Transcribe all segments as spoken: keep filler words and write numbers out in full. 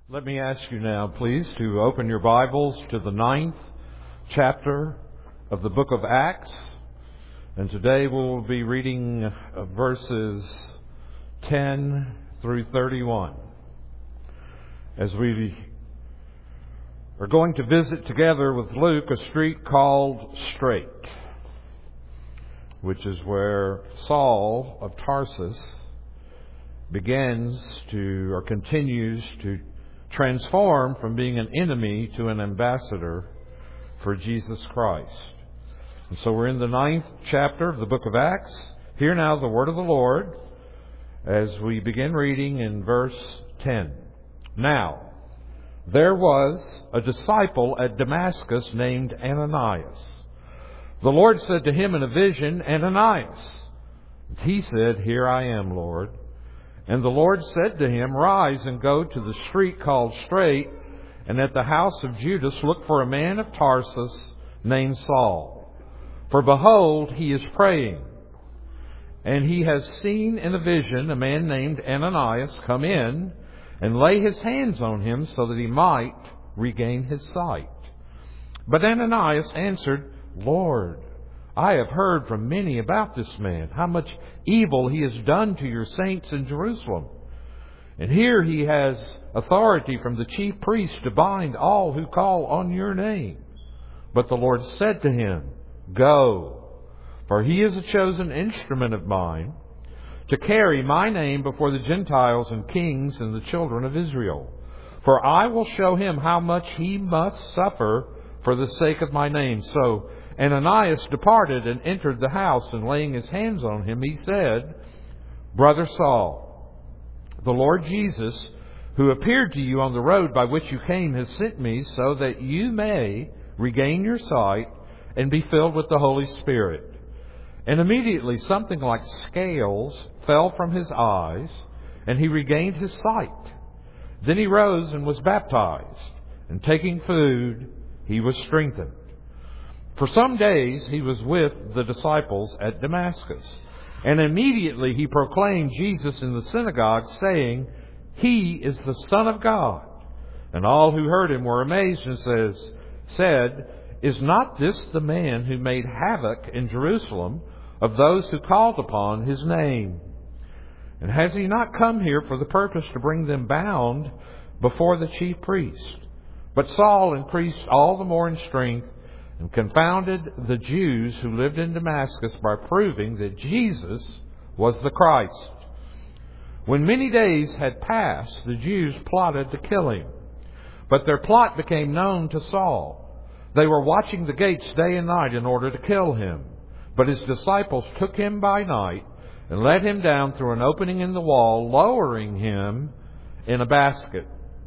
Let me ask you now, please, to open your Bibles to the ninth chapter of the book of Acts. And today we'll be reading verses ten through thirty-one. As we are going to visit together with Luke a street called Straight, which is where Saul of Tarsus begins to, or continues to, transform from being an enemy to an ambassador for Jesus Christ. And so we're in the ninth chapter of the book of Acts. Hear now the word of the Lord as we begin reading in verse ten. Now, there was a disciple at Damascus named Ananias. The Lord said to him in a vision, Ananias. He said, Here I am, Lord. And the Lord said to him, Rise and go to the street called Straight, and at the house of Judas look for a man of Tarsus named Saul. For behold, he is praying. And he has seen in a vision a man named Ananias come in and lay his hands on him so that he might regain his sight. But Ananias answered, Lord, I have heard from many about this man, how much evil he has done to your saints in Jerusalem. And here he has authority from the chief priest to bind all who call on your name. But the Lord said to him, Go, for he is a chosen instrument of mine to carry my name before the Gentiles and kings and the children of Israel. For I will show him how much he must suffer for the sake of my name. So Ananias departed and entered the house, and laying his hands on him, he said, Brother Saul, the Lord Jesus, who appeared to you on the road by which you came, has sent me so that you may regain your sight and be filled with the Holy Spirit. And immediately something like scales fell from his eyes, and he regained his sight. Then he rose and was baptized, and taking food, he was strengthened. For some days he was with the disciples at Damascus, and immediately he proclaimed Jesus in the synagogue, saying, He is the Son of God. And all who heard him were amazed and says, said, Is not this the man who made havoc in Jerusalem of those who called upon his name? And has he not come here for the purpose to bring them bound before the chief priest? But Saul increased all the more in strength, and confounded the Jews who lived in Damascus by proving that Jesus was the Christ. When many days had passed, the Jews plotted to kill him. But their plot became known to Saul. They were watching the gates day and night in order to kill him. But his disciples took him by night and let him down through an opening in the wall, lowering him in a basket.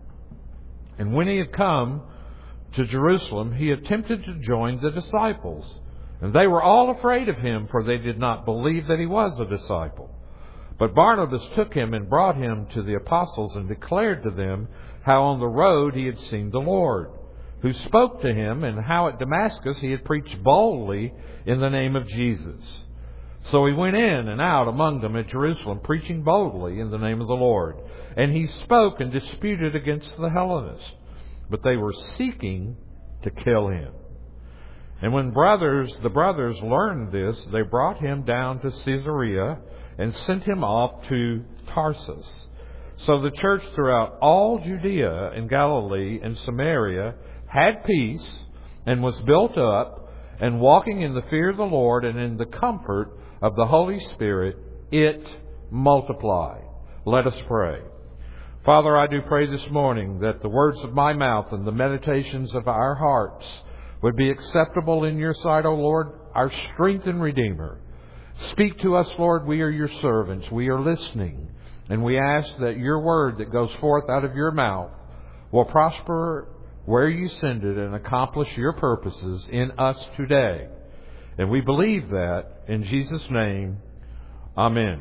And when he had come to Jerusalem, he attempted to join the disciples. And they were all afraid of him, for they did not believe that he was a disciple. But Barnabas took him and brought him to the apostles and declared to them how on the road he had seen the Lord, who spoke to him, and how at Damascus he had preached boldly in the name of Jesus. So he went in and out among them at Jerusalem, preaching boldly in the name of the Lord. And he spoke and disputed against the Hellenists. But they were seeking to kill him. And when brothers, the brothers learned this, they brought him down to Caesarea and sent him off to Tarsus. So the church throughout all Judea and Galilee and Samaria had peace and was built up, and walking in the fear of the Lord and in the comfort of the Holy Spirit, it multiplied. Let us pray. Father, I do pray this morning that the words of my mouth and the meditations of our hearts would be acceptable in your sight, O Lord, our strength and Redeemer. Speak to us, Lord. We are your servants. We are listening. And we ask that your word that goes forth out of your mouth will prosper where you send it and accomplish your purposes in us today. And we believe that in Jesus' name. Amen.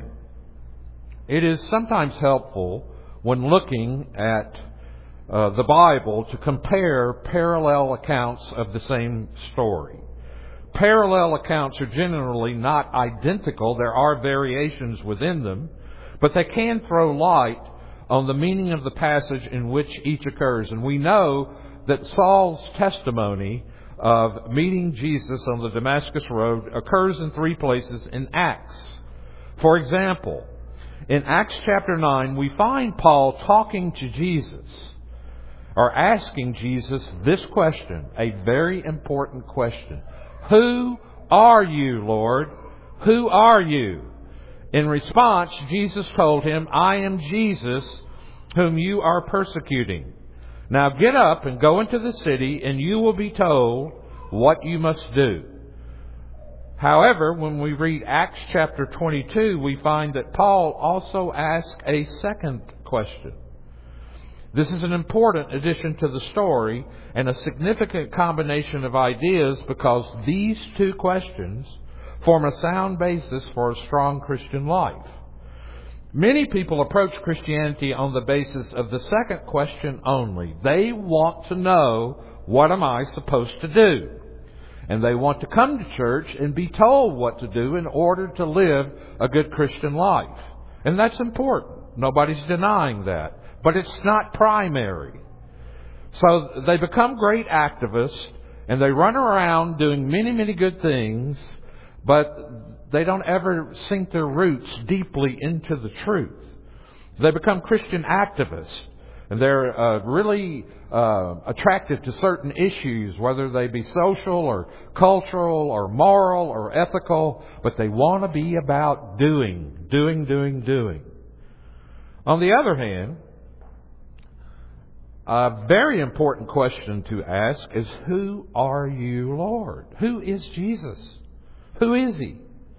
It is sometimes helpful when looking at uh, the Bible to compare parallel accounts of the same story. Parallel accounts are generally not identical. There are variations within them, but they can throw light on the meaning of the passage in which each occurs. And we know that Saul's testimony of meeting Jesus on the Damascus Road occurs in three places in Acts. For example, in Acts chapter nine, we find Paul talking to Jesus, or asking Jesus this question, a very important question. Who are you, Lord? Who are you? In response, Jesus told him, I am Jesus whom you are persecuting. Now get up and go into the city, and you will be told what you must do. However, when we read Acts chapter twenty-two, we find that Paul also asked a second question. This is an important addition to the story and a significant combination of ideas, because these two questions form a sound basis for a strong Christian life. Many people approach Christianity on the basis of the second question only. They want to know, what am I supposed to do? And they want to come to church and be told what to do in order to live a good Christian life. And that's important. Nobody's denying that. But it's not primary. So they become great activists, and they run around doing many, many good things, but they don't ever sink their roots deeply into the truth. They become Christian activists, and they're uh, really uh, attracted to certain issues, whether they be social or cultural or moral or ethical, but they want to be about doing, doing, doing, doing. On the other hand, a very important question to ask is, who are you, Lord? Who is Jesus? Who is He?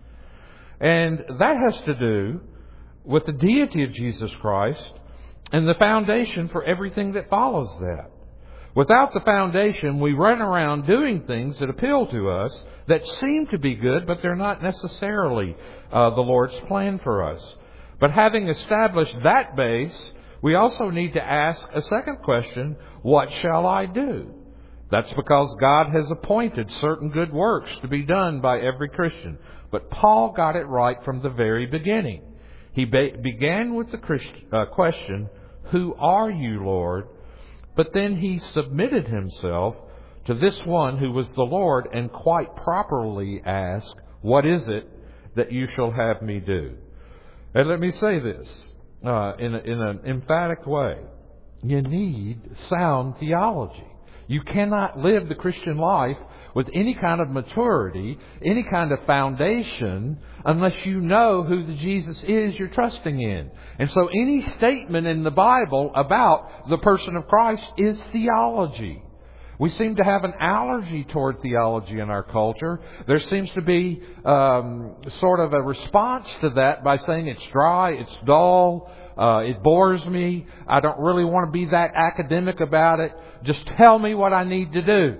And that has to do with the deity of Jesus Christ and the foundation for everything that follows that. Without the foundation, we run around doing things that appeal to us, that seem to be good, but they're not necessarily uh, the Lord's plan for us. But having established that base, we also need to ask a second question, what shall I do? That's because God has appointed certain good works to be done by every Christian. But Paul got it right from the very beginning. He be- began with the Christ- uh, question, who are you, Lord? But then he submitted himself to this one who was the Lord, and quite properly asked, what is it that you shall have me do? And let me say this uh, in, a, in an emphatic way. You need sound theology. You cannot live the Christian life with any kind of maturity, any kind of foundation, unless you know who the Jesus is you're trusting in. And so any statement in the Bible about the person of Christ is theology. We seem to have an allergy toward theology in our culture. There seems to be um, sort of a response to that by saying it's dry, it's dull, uh, it bores me, I don't really want to be that academic about it. Just tell me what I need to do.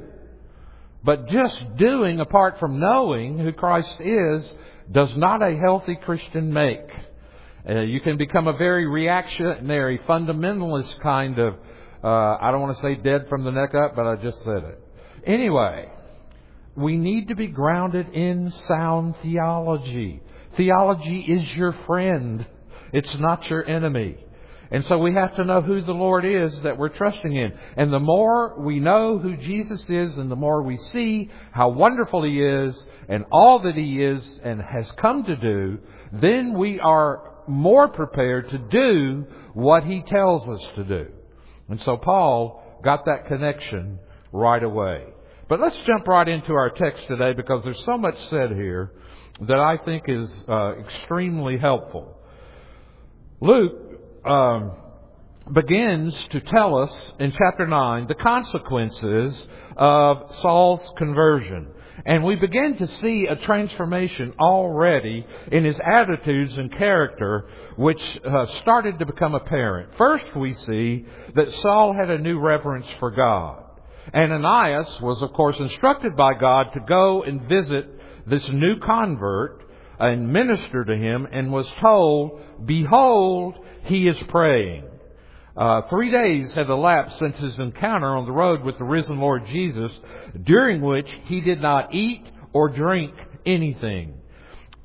But just doing apart from knowing who Christ is does not a healthy Christian make. Uh, you can become a very reactionary, fundamentalist kind of, uh, I don't want to say dead from the neck up, but I just said it. Anyway, we need to be grounded in sound theology. Theology is your friend. It's not your enemy. And so we have to know who the Lord is that we're trusting in. And the more we know who Jesus is, and the more we see how wonderful He is and all that He is and has come to do, then we are more prepared to do what He tells us to do. And so Paul got that connection right away. But let's jump right into our text today, because there's so much said here that I think is uh, extremely helpful. Luke um, begins to tell us in chapter nine the consequences of Saul's conversion. And we begin to see a transformation already in his attitudes and character, which uh, started to become apparent. First, we see that Saul had a new reverence for God. Ananias was, of course, instructed by God to go and visit this new convert and minister to him, and was told, behold, he is praying. Uh, three days had elapsed since his encounter on the road with the risen Lord Jesus, during which he did not eat or drink anything.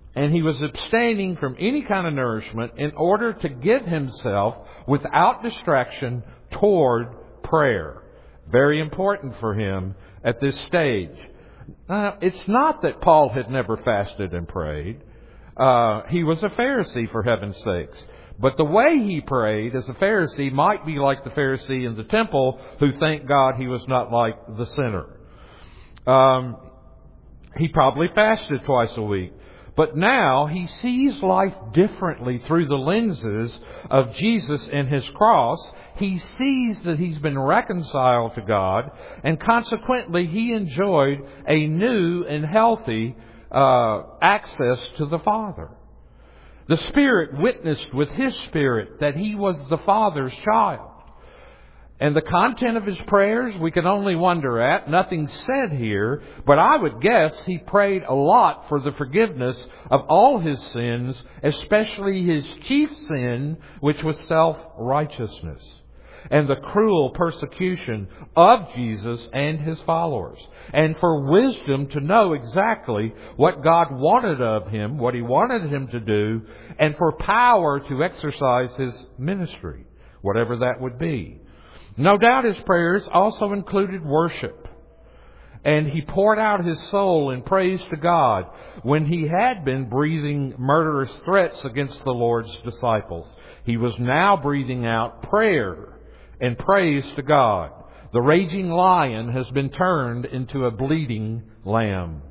And he was abstaining from any kind of nourishment in order to give himself without distraction toward prayer. Very important for him at this stage. Now, it's not that Paul had never fasted and prayed. Uh, he was a Pharisee, for heaven's sakes. But the way he prayed as a Pharisee might be like the Pharisee in the temple who thanked God he was not like the sinner. Um, he probably fasted twice a week. But now he sees life differently through the lenses of Jesus and His cross. He sees that he's been reconciled to God, and consequently he enjoyed a new and healthy uh, access to the Father. The Spirit witnessed with his spirit that he was the Father's child. And the content of his prayers we can only wonder at. Nothing's said here, but I would guess he prayed a lot for the forgiveness of all his sins, especially his chief sin, which was self-righteousness, and the cruel persecution of Jesus and His followers, and for wisdom to know exactly what God wanted of him, what He wanted him to do, and for power to exercise his ministry, whatever that would be. No doubt his prayers also included worship. And he poured out his soul in praise to God when he had been breathing murderous threats against the Lord's disciples. He was now breathing out prayer and praise to God. The raging lion has been turned into a bleating lamb.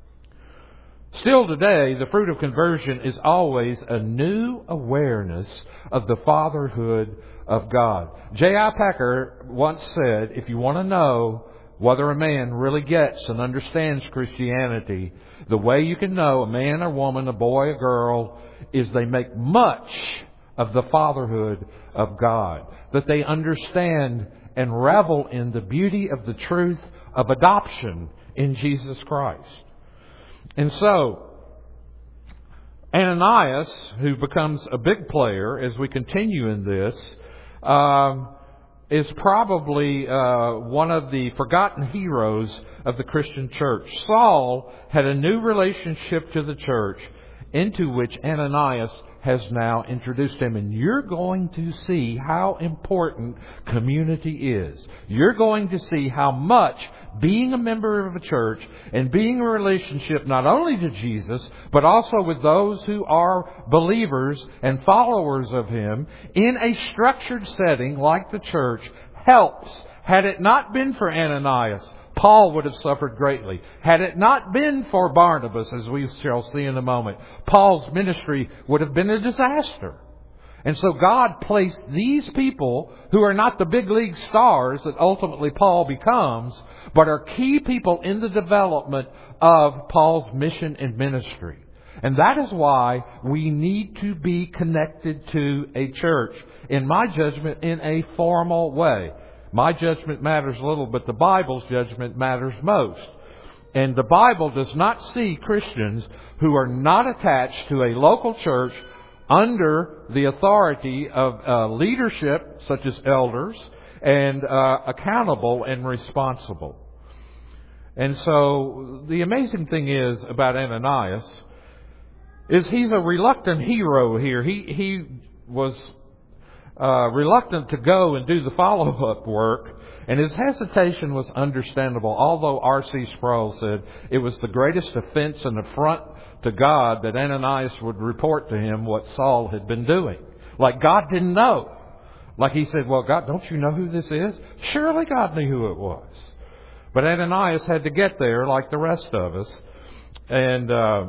Still today, the fruit of conversion is always a new awareness of the fatherhood of God. J I Packer once said, if you want to know whether a man really gets and understands Christianity, the way you can know a man or woman, a boy or girl, is they make much of the fatherhood of God. That they understand and revel in the beauty of the truth of adoption in Jesus Christ. And so, Ananias, who becomes a big player as we continue in this, um, is probably uh, one of the forgotten heroes of the Christian church. Saul had a new relationship to the church into which Ananias has now introduced him. And you're going to see how important community is. You're going to see how much being a member of a church and being a relationship not only to Jesus, but also with those who are believers and followers of Him in a structured setting like the church helps. Had it not been for Ananias, Paul would have suffered greatly. Had it not been for Barnabas, as we shall see in a moment, Paul's ministry would have been a disaster. And so God placed these people, who are not the big league stars that ultimately Paul becomes, but are key people in the development of Paul's mission and ministry. And that is why we need to be connected to a church, in my judgment, in a formal way. My judgment matters little, but the Bible's judgment matters most. And the Bible does not see Christians who are not attached to a local church under the authority of uh, leadership, such as elders, and uh, accountable and responsible. And so the amazing thing is about Ananias is he's a reluctant hero here. He he was uh, reluctant to go and do the follow-up work, and his hesitation was understandable. Although R C Sproul said it was the greatest offense and affront to God that Ananias would report to him what Saul had been doing. Like God didn't know. Like he said, well, God, don't you know who this is? Surely God knew who it was. But Ananias had to get there like the rest of us. And uh,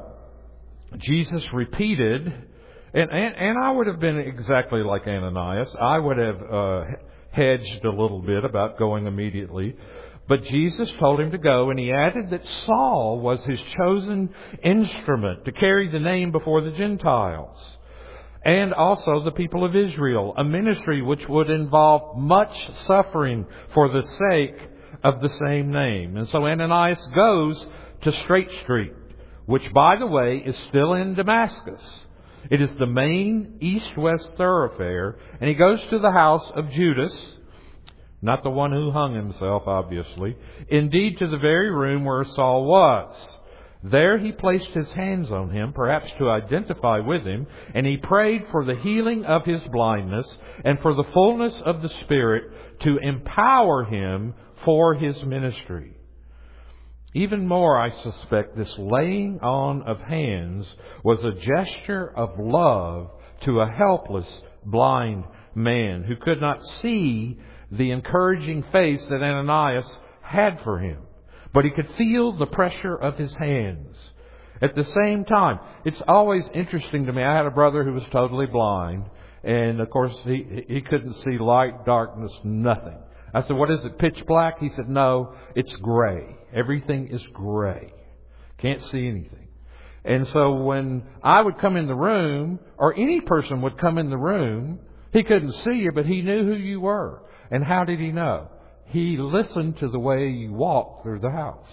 Jesus repeated, and, and, and I would have been exactly like Ananias. I would have uh, hedged a little bit about going immediately. But Jesus told him to go, and He added that Saul was His chosen instrument to carry the name before the Gentiles, and also the people of Israel, a ministry which would involve much suffering for the sake of the same name. And so Ananias goes to Straight Street, which, by the way, is still in Damascus. It is the main east-west thoroughfare, and he goes to the house of Judas, not the one who hung himself, obviously. Indeed, to the very room where Saul was. There he placed his hands on him, perhaps to identify with him, and he prayed for the healing of his blindness and for the fullness of the Spirit to empower him for his ministry. Even more, I suspect, this laying on of hands was a gesture of love to a helpless blind man who could not see the encouraging face that Ananias had for him. But he could feel the pressure of his hands. At the same time, it's always interesting to me. I had a brother who was totally blind. And, of course, he, he couldn't see light, darkness, nothing. I said, what is it, pitch black? He said, no, it's gray. Everything is gray. Can't see anything. And so when I would come in the room, or any person would come in the room, he couldn't see you, but he knew who you were. And how did he know? He listened to the way you walked through the house.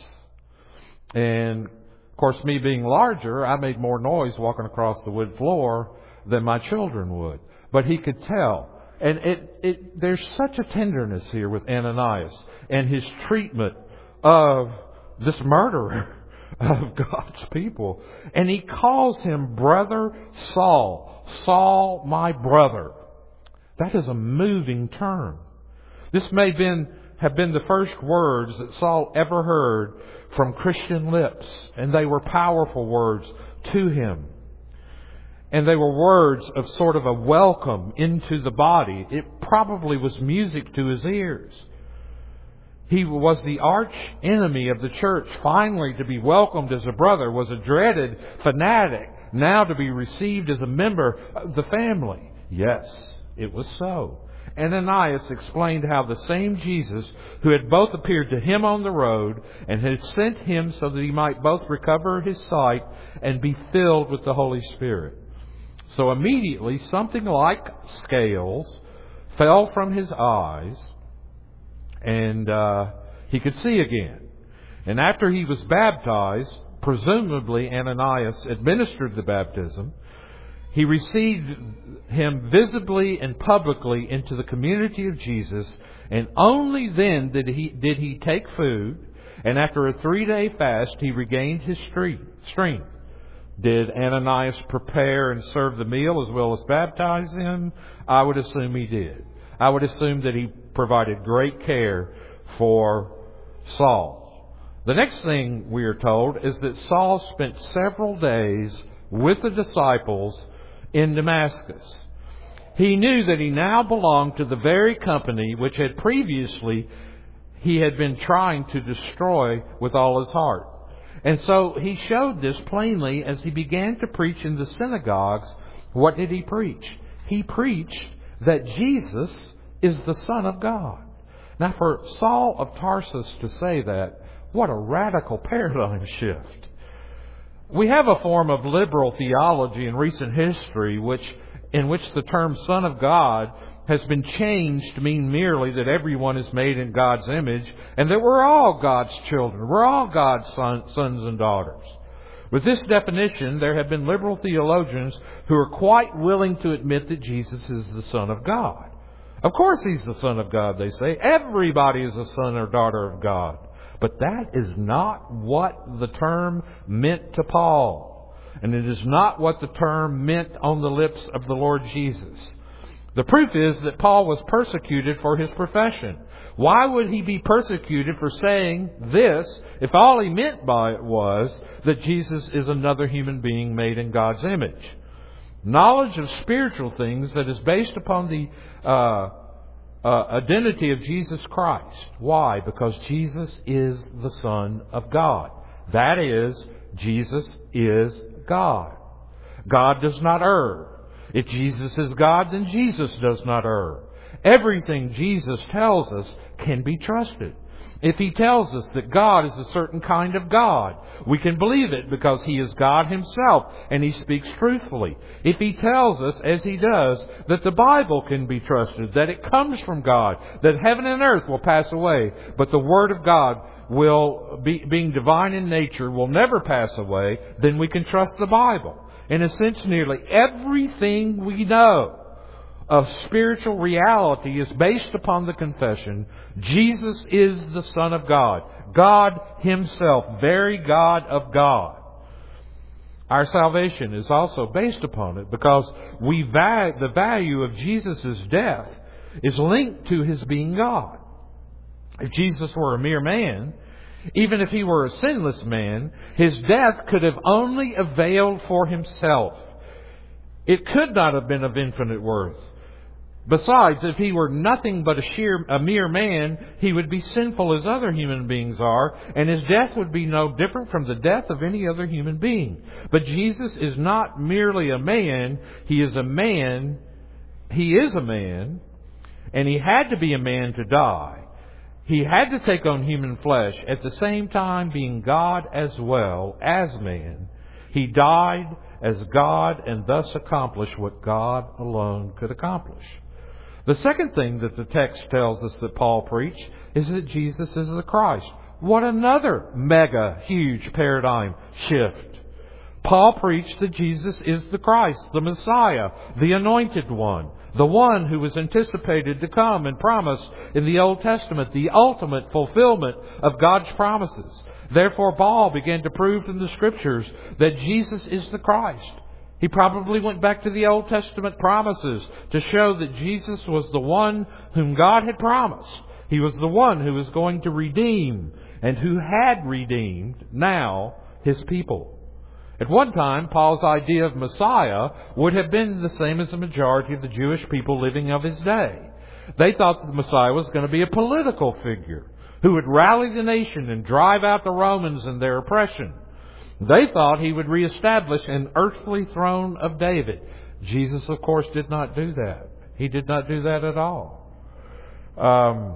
And, of course, me being larger, I made more noise walking across the wood floor than my children would. But he could tell. And it, it, there's such a tenderness here with Ananias and his treatment of this murderer of God's people. And he calls him Brother Saul. Saul, my brother. That is a moving term. This may have been, have been the first words that Saul ever heard from Christian lips. And they were powerful words to him. And they were words of sort of a welcome into the body. It probably was music to his ears. He was the arch enemy of the church. Finally, to be welcomed as a brother was a dreaded fanatic. Now to be received as a member of the family. Yes, it was so. Ananias explained how the same Jesus who had both appeared to him on the road and had sent him so that he might both recover his sight and be filled with the Holy Spirit. So immediately something like scales fell from his eyes and uh, he could see again. And after he was baptized, presumably Ananias administered the baptism, he received him visibly and publicly into the community of Jesus, and only then did he, did he take food, and after a three-day fast he regained his strength. Did Ananias prepare and serve the meal as well as baptize him? I would assume he did. I would assume that he provided great care for Saul. The next thing we are told is that Saul spent several days with the disciples in Damascus. He knew that he now belonged to the very company which had previously he had been trying to destroy with all his heart. And so he showed this plainly as he began to preach in the synagogues. What did he preach? He preached that Jesus is the Son of God. Now for Saul of Tarsus to say that, what a radical paradigm shift. We have a form of liberal theology in recent history which, in which the term Son of God has been changed to mean merely that everyone is made in God's image and that we're all God's children. We're all God's son, sons and daughters. With this definition, there have been liberal theologians who are quite willing to admit that Jesus is the Son of God. Of course He's the Son of God, they say. Everybody is a son or daughter of God. But that is not what the term meant to Paul. And it is not what the term meant on the lips of the Lord Jesus. The proof is that Paul was persecuted for his profession. Why would he be persecuted for saying this if all he meant by it was that Jesus is another human being made in God's image? Knowledge of spiritual things that is based upon the uh, uh, identity of Jesus Christ. Why? Because Jesus is the Son of God. That is, Jesus is God. God does not err. If Jesus is God, then Jesus does not err. Everything Jesus tells us can be trusted. If He tells us that God is a certain kind of God, we can believe it because He is God Himself and He speaks truthfully. If He tells us, as He does, that the Bible can be trusted, that it comes from God, that heaven and earth will pass away, but the Word of God will, be, being divine in nature, will never pass away, then we can trust the Bible. In a sense, nearly everything we know of spiritual reality is based upon the confession, Jesus is the Son of God. God Himself, very God of God. Our salvation is also based upon it, because we value, the value of Jesus' death is linked to His being God. If Jesus were a mere man, even if He were a sinless man, His death could have only availed for Himself. It could not have been of infinite worth. Besides, if He were nothing but a, sheer, a mere man, He would be sinful as other human beings are, and His death would be no different from the death of any other human being. But Jesus is not merely a man. He is a man. He is a man, and He had to be a man to die. He had to take on human flesh, at the same time being God as well as man. He died as God and thus accomplished what God alone could accomplish. The second thing that the text tells us that Paul preached is that Jesus is the Christ. What another mega, huge paradigm shift. Paul preached that Jesus is the Christ, the Messiah, the Anointed One, the one who was anticipated to come and promised in the Old Testament, the ultimate fulfillment of God's promises. Therefore, Paul began to prove from the Scriptures that Jesus is the Christ. He probably went back to the Old Testament promises to show that Jesus was the one whom God had promised. He was the one who was going to redeem and who had redeemed now His people. At one time, Paul's idea of Messiah would have been the same as the majority of the Jewish people living of his day. They thought that the Messiah was going to be a political figure who would rally the nation and drive out the Romans and their oppression. They thought He would reestablish an earthly throne of David. Jesus, of course, did not do that. He did not do that at all. Um,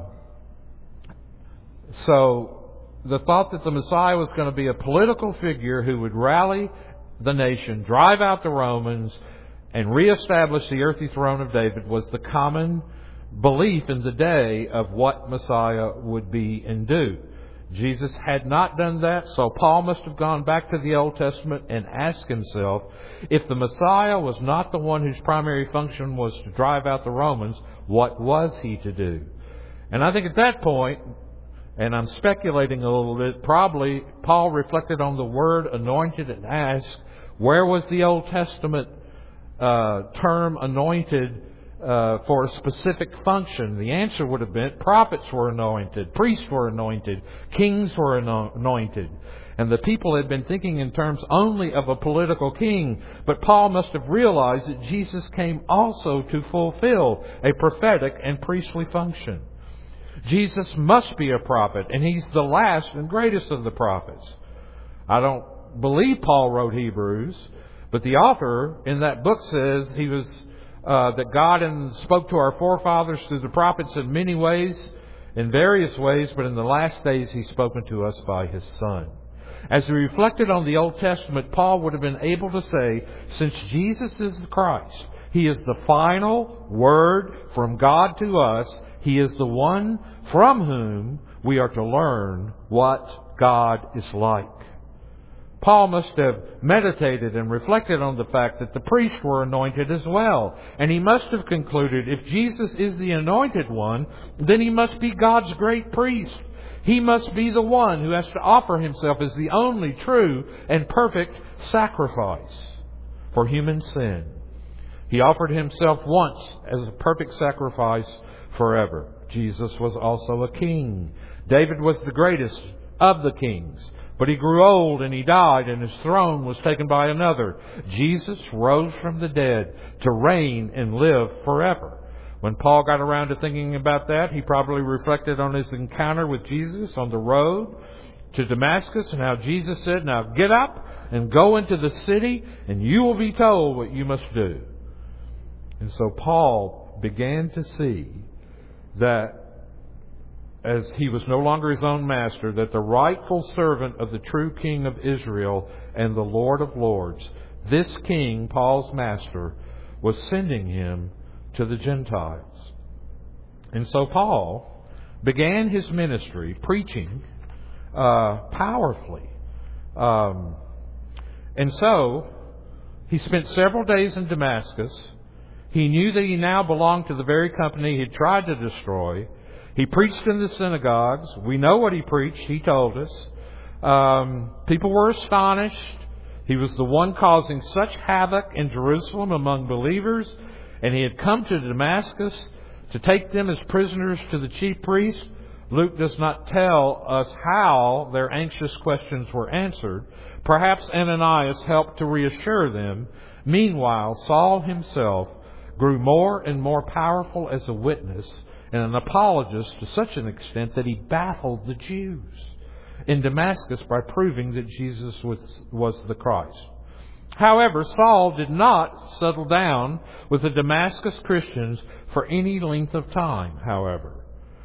so the thought that the Messiah was going to be a political figure who would rally the nation, drive out the Romans, and reestablish the earthly throne of David was the common belief in the day of what Messiah would be and do. Jesus had not done that, so Paul must have gone back to the Old Testament and asked himself, if the Messiah was not the one whose primary function was to drive out the Romans, what was He to do? And I think at that point, and I'm speculating a little bit, probably Paul reflected on the word anointed and asked, where was the Old Testament uh, term anointed Uh, for a specific function? The answer would have been prophets were anointed, priests were anointed, kings were anointed. And the people had been thinking in terms only of a political king. But Paul must have realized that Jesus came also to fulfill a prophetic and priestly function. Jesus must be a prophet, and He's the last and greatest of the prophets. I don't believe Paul wrote Hebrews, but the author in that book says he was Uh, that God and spoke to our forefathers through the prophets in many ways, in various ways, but in the last days He's spoken to us by His Son. As we reflected on the Old Testament, Paul would have been able to say, since Jesus is the Christ, He is the final word from God to us. He is the one from whom we are to learn what God is like. Paul must have meditated and reflected on the fact that the priests were anointed as well. And he must have concluded, if Jesus is the anointed one, then He must be God's great priest. He must be the one who has to offer Himself as the only true and perfect sacrifice for human sin. He offered Himself once as a perfect sacrifice forever. Jesus was also a king. David was the greatest of the kings. But he grew old and he died, and his throne was taken by another. Jesus rose from the dead to reign and live forever. When Paul got around to thinking about that, he probably reflected on his encounter with Jesus on the road to Damascus, and how Jesus said, now get up and go into the city, and you will be told what you must do. And so Paul began to see that as he was no longer his own master, that the rightful servant of the true King of Israel and the Lord of Lords, this King, Paul's master, was sending him to the Gentiles. And so Paul began his ministry preaching uh, powerfully. Um, and so he spent several days in Damascus. He knew that he now belonged to the very company he had tried to destroy. He preached in the synagogues. We know what he preached. He told us. Um, people were astonished. He was the one causing such havoc in Jerusalem among believers, and he had come to Damascus to take them as prisoners to the chief priests. Luke does not tell us how their anxious questions were answered. Perhaps Ananias helped to reassure them. Meanwhile, Saul himself grew more and more powerful as a witness and an apologist to such an extent that he baffled the Jews in Damascus by proving that Jesus was, was the Christ. However, Saul did not settle down with the Damascus Christians for any length of time, however.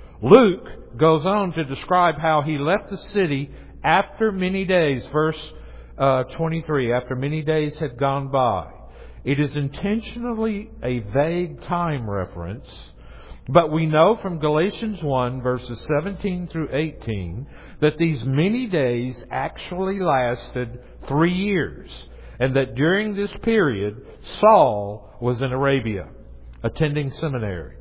Luke goes on to describe how he left the city after many days, verse uh, twenty-three, after many days had gone by. It is intentionally a vague time reference, but we know from Galatians one, verses seventeen through eighteen, that these many days actually lasted three years, and that during this period, Saul was in Arabia, attending seminary.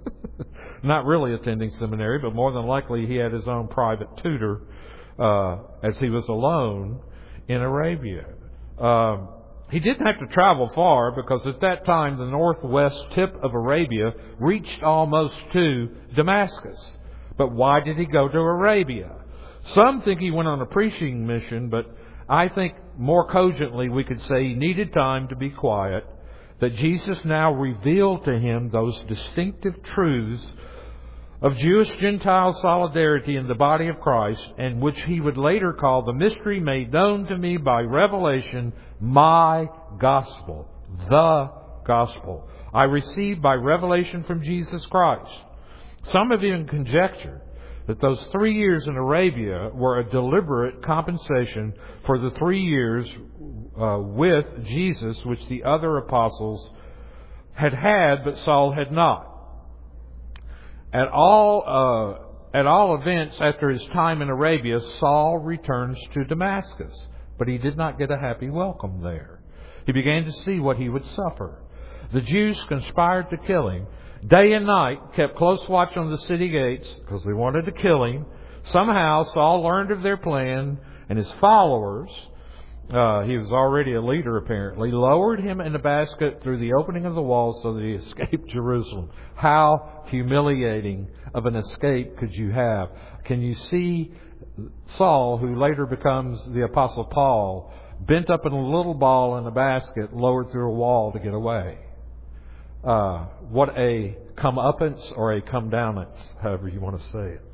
Not really attending seminary, but more than likely he had his own private tutor uh, as he was alone in Arabia. Um, he didn't have to travel far because at that time the northwest tip of Arabia reached almost to Damascus. But why did he go to Arabia? Some think he went on a preaching mission, but I think more cogently we could say he needed time to be quiet, that Jesus now revealed to him those distinctive truths of Jewish-Gentile solidarity in the body of Christ, and which he would later call the mystery made known to me by revelation, my gospel, the gospel, I received by revelation from Jesus Christ. Some have even conjectured that those three years in Arabia were a deliberate compensation for the three years uh, with Jesus, which the other apostles had had, but Saul had not. At all, uh, at all events, after his time in Arabia, Saul returns to Damascus, but he did not get a happy welcome there. He began to see what he would suffer. The Jews conspired to kill him. Day and night kept close watch on the city gates because they wanted to kill him. Somehow Saul learned of their plan, and his followers, uh, he was already a leader apparently, lowered him in a basket through the opening of the wall so that he escaped Jerusalem. How humiliating of an escape could you have? Can you see Saul, who later becomes the Apostle Paul, bent up in a little ball in a basket, lowered through a wall to get away? Uh, what a comeuppance or a come downance, however you want to say it.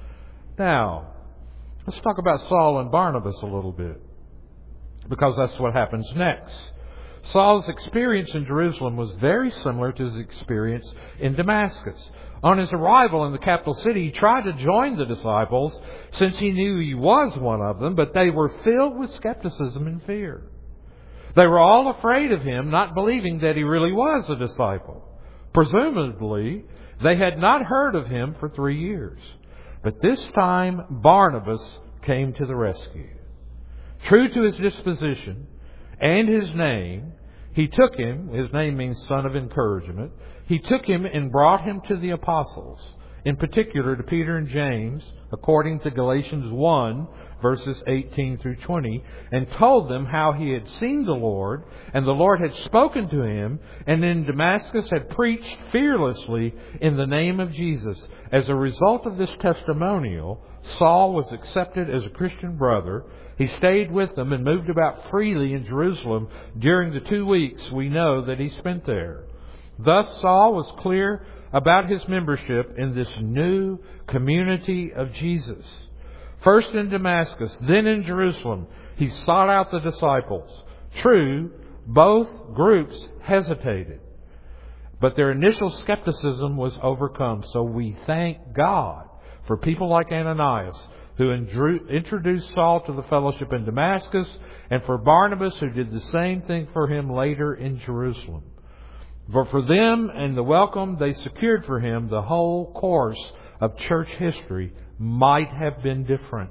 Now, let's talk about Saul and Barnabas a little bit, because that's what happens next. Saul's experience in Jerusalem was very similar to his experience in Damascus. On his arrival in the capital city, he tried to join the disciples since he knew he was one of them, but they were filled with skepticism and fear. They were all afraid of him, not believing that he really was a disciple. Presumably, they had not heard of him for three years. But this time, Barnabas came to the rescue. True to his disposition and his name, he took him, his name means son of encouragement, he took him and brought him to the apostles, in particular to Peter and James, according to Galatians one, verses eighteen through twenty, and told them how he had seen the Lord, and the Lord had spoken to him, and in Damascus had preached fearlessly in the name of Jesus. As a result of this testimonial, Saul was accepted as a Christian brother. He stayed with them and moved about freely in Jerusalem during the two weeks we know that he spent there. Thus, Saul was clear about his membership in this new community of Jesus. First in Damascus, then in Jerusalem, he sought out the disciples. True, both groups hesitated, but their initial skepticism was overcome. So we thank God for people like Ananias, who introduced Saul to the fellowship in Damascus, and for Barnabas, who did the same thing for him later in Jerusalem. For for them and the welcome they secured for him, the whole course of church history might have been different.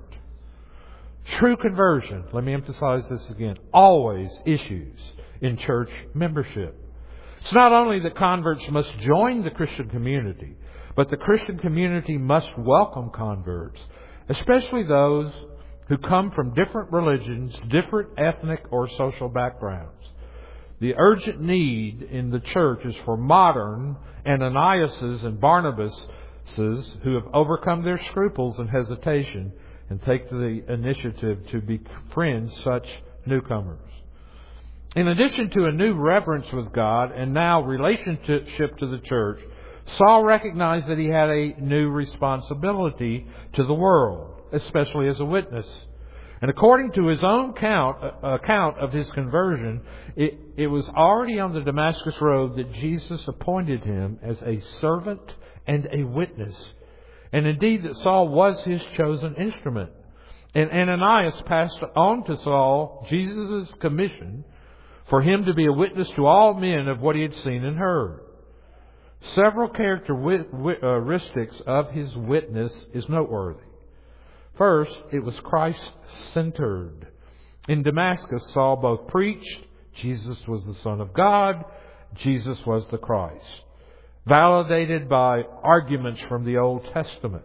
True conversion, let me emphasize this again, always issues in church membership. It's not only that converts must join the Christian community, but the Christian community must welcome converts, especially those who come from different religions, different ethnic or social backgrounds. The urgent need in the church is for modern Ananiases and Barnabases who have overcome their scruples and hesitation and take the initiative to befriend such newcomers. In addition to a new reverence with God and now relationship to the church, Saul recognized that he had a new responsibility to the world, especially as a witness. And according to his own count, uh, account of his conversion, it, it was already on the Damascus road that Jesus appointed him as a servant and a witness. And indeed that Saul was his chosen instrument. And Ananias passed on to Saul Jesus' commission for him to be a witness to all men of what he had seen and heard. Several characteristics of his witness is noteworthy. First, it was Christ-centered. In Damascus, Saul both preached Jesus was the Son of God, Jesus was the Christ, validated by arguments from the Old Testament.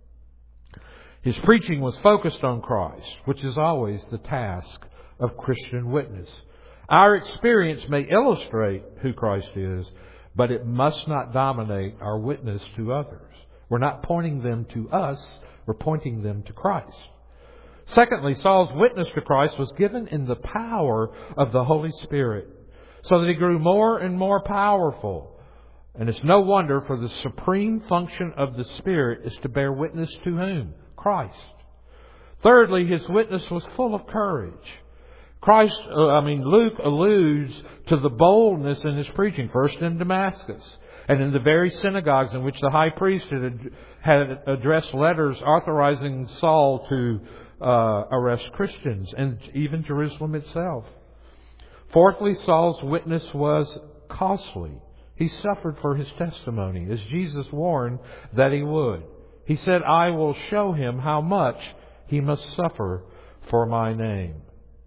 His preaching was focused on Christ, which is always the task of Christian witness. Our experience may illustrate who Christ is, but it must not dominate our witness to others. We're not pointing them to us, we're pointing them to Christ. Secondly, Saul's witness to Christ was given in the power of the Holy Spirit, so that he grew more and more powerful. And it's no wonder, for the supreme function of the Spirit is to bear witness to whom? Christ. Thirdly, his witness was full of courage. Christ, uh, I mean, Luke alludes to the boldness in his preaching, first in Damascus, and in the very synagogues in which the high priest had, had addressed letters authorizing Saul to uh, arrest Christians, and even Jerusalem itself. Fourthly, Saul's witness was costly. He suffered for his testimony, as Jesus warned that he would. He said, I will show him how much he must suffer for my name.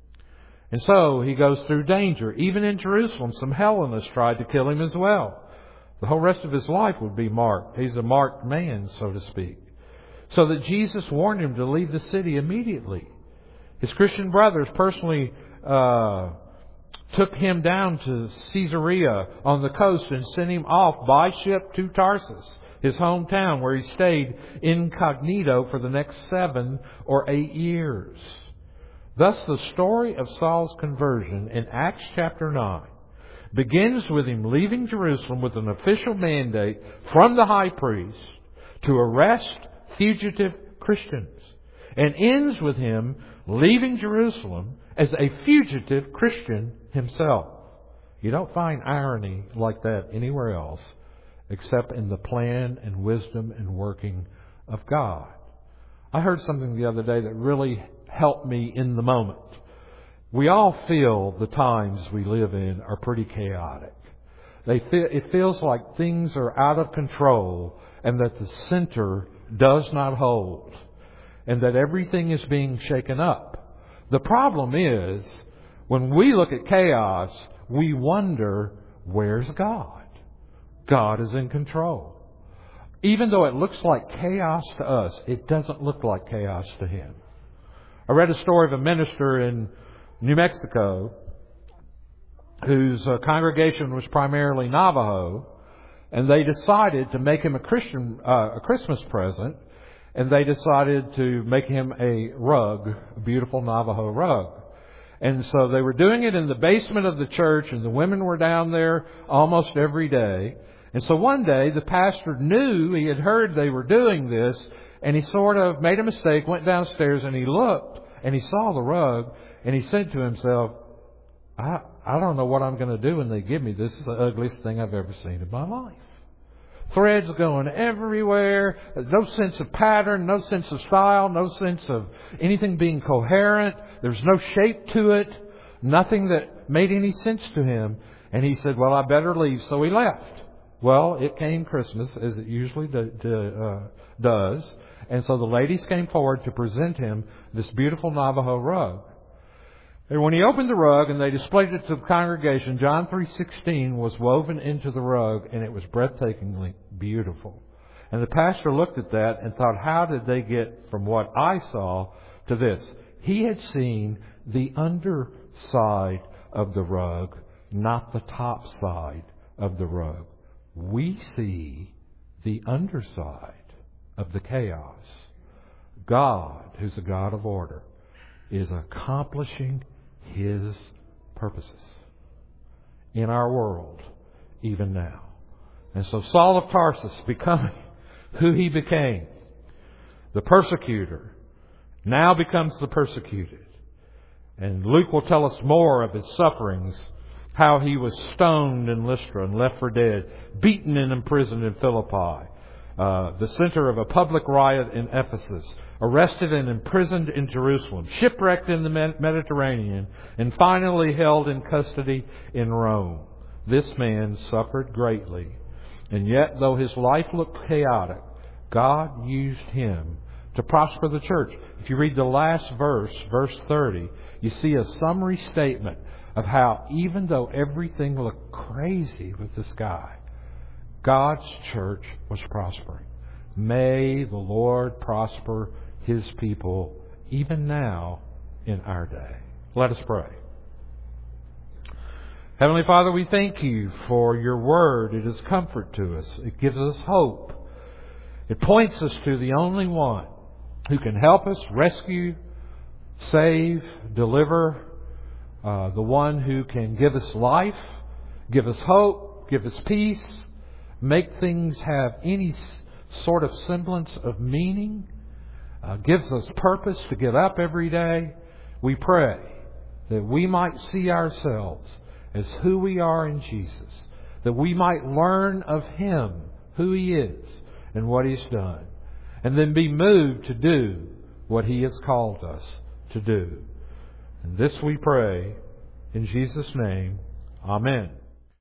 And so he goes through danger. Even in Jerusalem, some Hellenists tried to kill him as well. The whole rest of his life would be marked. He's a marked man, so to speak. So that Jesus warned him to leave the city immediately. His Christian brothers personally uh, took him down to Caesarea on the coast and sent him off by ship to Tarsus, his hometown, where he stayed incognito for the next seven or eight years. Thus, the story of Saul's conversion in Acts chapter nine begins with him leaving Jerusalem with an official mandate from the high priest to arrest fugitive Christians, and ends with him leaving Jerusalem as a fugitive Christian himself. You don't find irony like that anywhere else except in the plan and wisdom and working of God. I heard something the other day that really helped me in the moment. We all feel the times we live in are pretty chaotic. They feel, it feels like things are out of control and that the center does not hold and that everything is being shaken up. The problem is, when we look at chaos, we wonder, where's God? God is in control. Even though it looks like chaos to us, it doesn't look like chaos to Him. I read a story of a minister in New Mexico whose uh, congregation was primarily Navajo, and they decided to make him a Christian uh, a Christmas present, and they decided to make him a rug, a beautiful Navajo rug. And so they were doing it in the basement of the church, and the women were down there almost every day. And so one day the pastor knew, he had heard they were doing this, and he sort of made a mistake, went downstairs, and he looked, and he saw the rug, and he said to himself, I, I don't know what I'm going to do when they give me this. This is the ugliest thing I've ever seen in my life. Threads going everywhere, no sense of pattern, no sense of style, no sense of anything being coherent. There's no shape to it, nothing that made any sense to him. And he said, well, I better leave. So he left. Well, it came Christmas, as it usually do, do, uh, does. And so the ladies came forward to present him this beautiful Navajo rug. And when he opened the rug and they displayed it to the congregation, John three sixteen was woven into the rug, and it was breathtakingly beautiful. And the pastor looked at that and thought, how did they get from what I saw to this? He had seen the underside of the rug, not the top side of the rug. We see the underside of the chaos. God, who's a God of order, is accomplishing His purposes in our world even now. And so Saul of Tarsus, becoming who he became, the persecutor, now becomes the persecuted. And Luke will tell us more of his sufferings, how he was stoned in Lystra and left for dead, beaten and imprisoned in Philippi, uh, the center of a public riot in Ephesus, arrested and imprisoned in Jerusalem, shipwrecked in the Mediterranean, and finally held in custody in Rome. This man suffered greatly. And yet, though his life looked chaotic, God used him to prosper the church. If you read the last verse, verse thirty, you see a summary statement of how, even though everything looked crazy with this guy, God's church was prospering. May the Lord prosper His people even now in our day. Let us pray. Heavenly Father, we thank You for Your Word. It is comfort to us. It gives us hope. It points us to the only one who can help us rescue, save, deliver, uh, the one who can give us life, give us hope, give us peace, make things have any sort of semblance of meaning, uh, gives us purpose to get up every day. We pray that we might see ourselves as who we are in Jesus, that we might learn of Him, who He is, and what He's done, and then be moved to do what He has called us to do. And this we pray in Jesus' name. Amen.